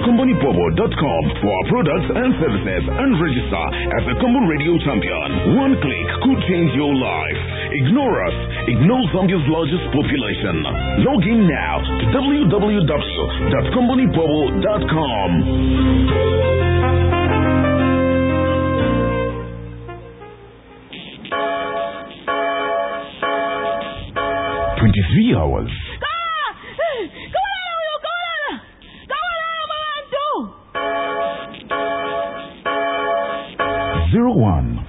www.companypobo.com for our products and services and register as a Common Radio champion. One click could change your life. Ignore us. Ignore Zambia's largest population. Log in now to www.companypobo.com. 23 hours. 01.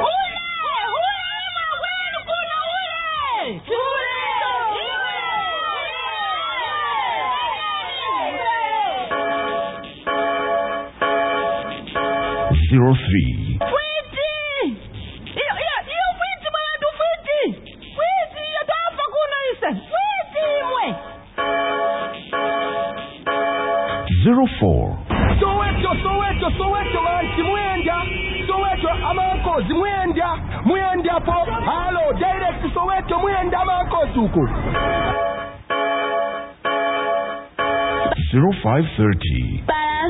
03. 04. Soweto manchi Soweto amanko mwenda po halo direct Soweto mwenda amanko tuko 0530.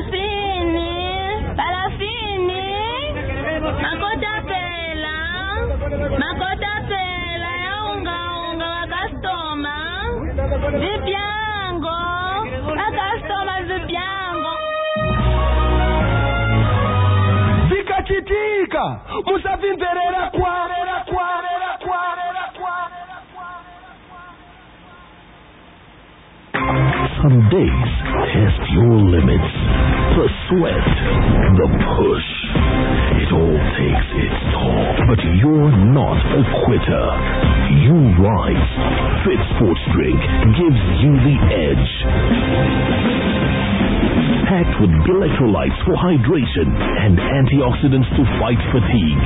Parafini makota pela ya unga wa customer zipiango la customer zipiango zikachitika musavimverera kwa Some days test your limits. The sweat, the push, it all takes its toll. But you're not a quitter. You rise. Fit Sports Drink gives you the edge. Packed with electrolytes for hydration and antioxidants to fight fatigue.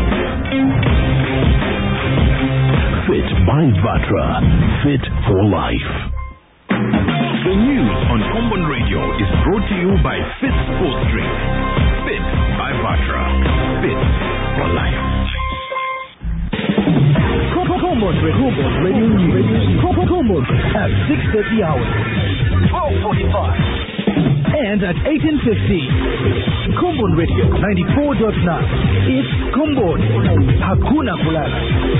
Fit by Vatra. Fit for life. The news on Common Radio is brought to you by Fit Sports Drink. Fit by Vatra. Fit for life. Common Radio News. Common at 6:30 hours, 12:45, and at 18:50. Common Radio 94.9. It's Common. Hakuna kulala.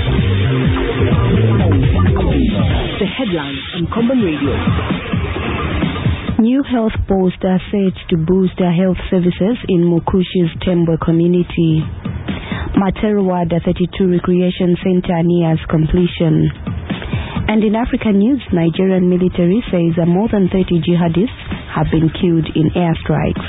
The headlines on Common Radio. New health posts are set to boost health services in Mukushi's Tembwe community. Materuwada 32 Recreation Center nears completion. And in African news, Nigerian military says more than 30 jihadists have been killed in airstrikes.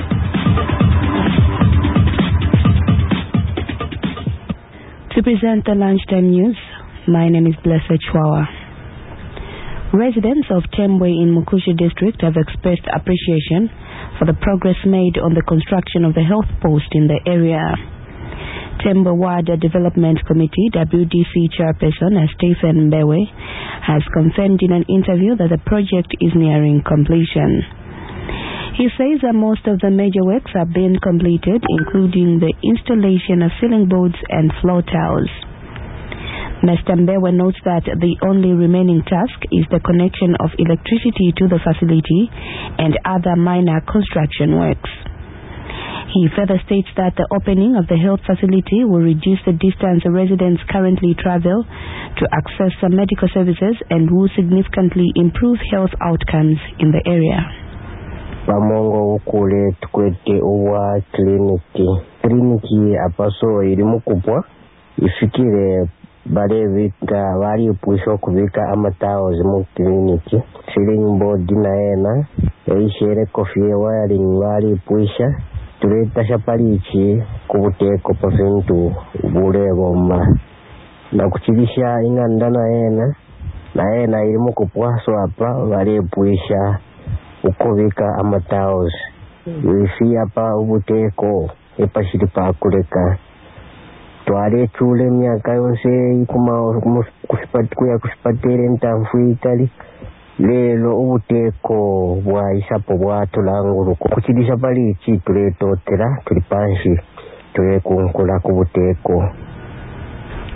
To present the lunchtime news, my name is Blessed Chwawa. Residents of Tembwe in Mukushi district have expressed appreciation for the progress made on the construction of the health post in the area. Tembwe Ward Development Committee WDC chairperson Stephen Mbewe has confirmed in an interview that the project is nearing completion. He says that most of the major works have been completed, including the installation of ceiling boards and floor tiles. Mr. Mbewe notes that the only remaining task is the connection of electricity to the facility and other minor construction works. He further states that the opening of the health facility will reduce the distance residents currently travel to access some medical services and will significantly improve health outcomes in the area. Pamongo ukule tukwete uwa kliniki apaso ilimu kupwa ifikire balevi nga wali puisho kubika amatao zimu kliniki ceiling board naena eishere kofie wiring wali puisha tuleta shapalichi kubuteko pavintu bule bomba na kuchilisha inganda naena ilimu kupwaso hapa wali puisha ukubika amatao wifi hapa ubuteko epashiri pakuleka twale chule myaka yonse kuma kusipatere ntamfu itali lelo ubuteko bwa isapo bwa tulanguruko kuchidisha pali ichi tuletotera tulipanshi tulekunkula kubuteko.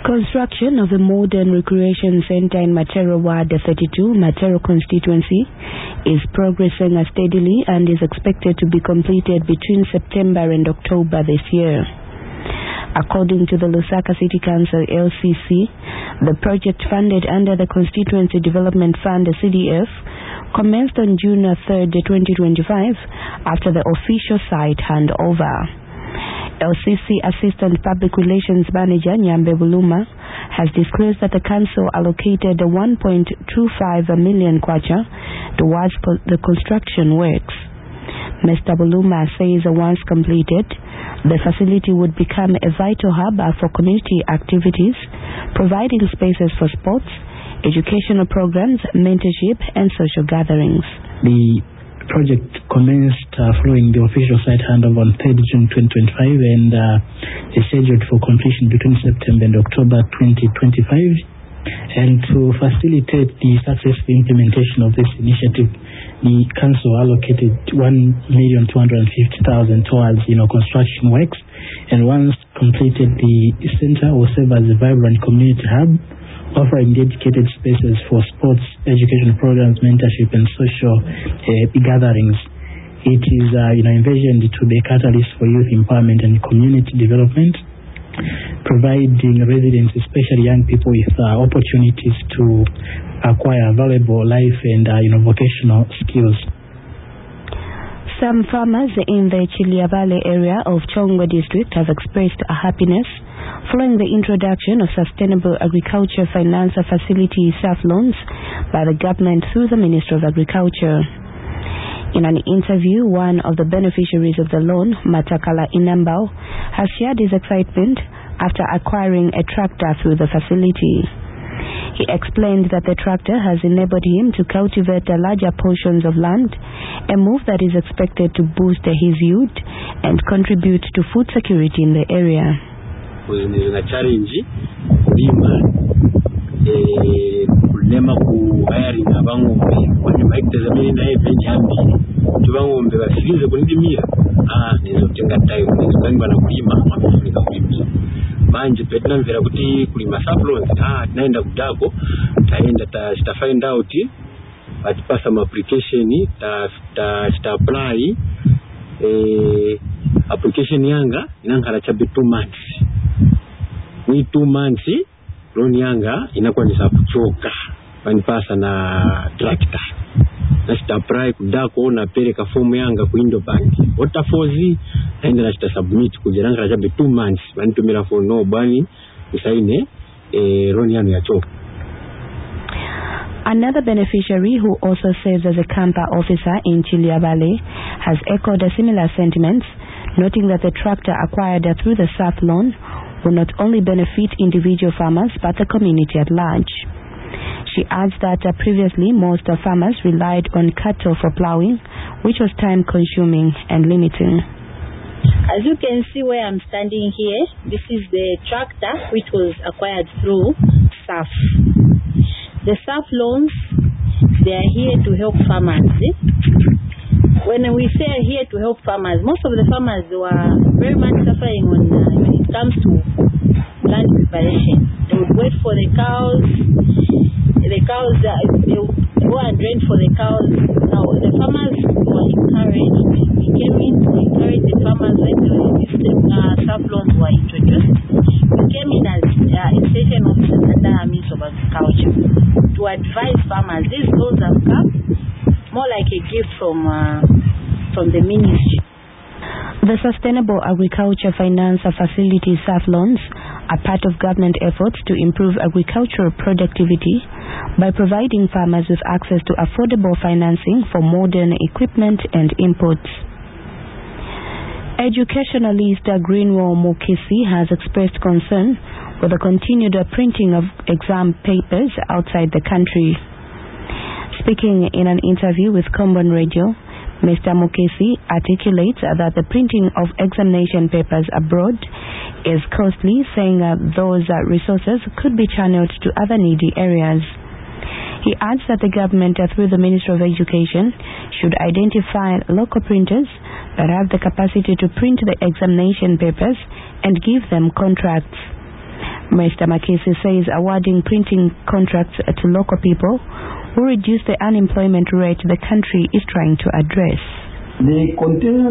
Construction of a modern recreation center in Matero Ward 32, Matero constituency, is progressing steadily and is expected to be completed between September and October this year. According to the Lusaka City Council LCC, the project funded under the Constituency Development Fund CDF commenced on June 3, 2025 after the official site handover. LCC Assistant Public Relations Manager Nyambe Buluma has disclosed that the council allocated 1.25 million kwacha towards the construction works. Mr. Buluma says once completed, the facility would become a vital hub for community activities, providing spaces for sports, educational programs, mentorship, and social gatherings. The project commenced following the official site handover on 3rd June 2025 and is scheduled for completion between September and October 2025. And to facilitate the successful implementation of this initiative, the council allocated 1,250,000 towards construction works, and once completed, the center will serve as a vibrant community hub, offering dedicated spaces for sports, educational programs, mentorship, and social gatherings. It is envisioned to be a catalyst for youth empowerment and community development, providing residents, especially young people, with opportunities to acquire valuable life and vocational skills. Some farmers in the Chilia Valley area of Chongwe district have expressed happiness following the introduction of Sustainable Agriculture Finance Facility SAF loans by the government through the Ministry of Agriculture. In an interview, one of the beneficiaries of the loan, Matakala Inambao, has shared his excitement after acquiring a tractor through the facility. He explained that the tractor has enabled him to cultivate larger portions of land, a move that is expected to boost his yield and contribute to food security in the area. Kulema ku hiring abangombe kwani maitazamini naye peni hambi tubangombe basirize kunidimira nizotenga tayo nizangwa na kulima wamefika kulima manje petna mvera kuti kulima saplons tunaenda kudako taenda ta find out atipa some application ta apply application yanga inankhala chabe 2 months ni 2 months loan yanga inakuwa ni kuchoka panipasa na tractor na sitaprai kudako na peleka form yanga ku Indobank otafozi naenda na sita submit kujeranga chabe 2 months banitumira for no bani usaine loan yangu yachoka. Another beneficiary who also serves as a camper officer in Chilia Valley has echoed similar sentiments, noting that the tractor acquired through the SAF loan will not only benefit individual farmers but the community at large. She adds that previously most farmers relied on cattle for plowing, which was time-consuming and limiting. As you can see where I'm standing here, this is the tractor which was acquired through SAF. The SAF loans, they are here to help farmers. When we say here to help farmers, most of the farmers were very much suffering when it comes to land preparation. They would wait for the cows. They would go and drain for the cows. Now the farmers were encouraged. We came in to encourage the farmers when the SAF loans were introduced. We came in as extension officers under our Ministry of Agriculture to advise farmers. These loans have come more like a gift from the ministry. The Sustainable Agriculture Finance Facility SAF loans are part of government efforts to improve agricultural productivity by providing farmers with access to affordable financing for modern equipment and inputs. Educationalist Greenwell Mukisi has expressed concern with the continued printing of exam papers outside the country. Speaking in an interview with Combon Radio, Mr. Mukesi articulates that the printing of examination papers abroad is costly, saying those resources could be channeled to other needy areas. He adds that the government, through the Ministry of Education, should identify local printers that have the capacity to print the examination papers and give them contracts. Mr. Makisi says awarding printing contracts to local people will reduce the unemployment rate the country is trying to address. The continuing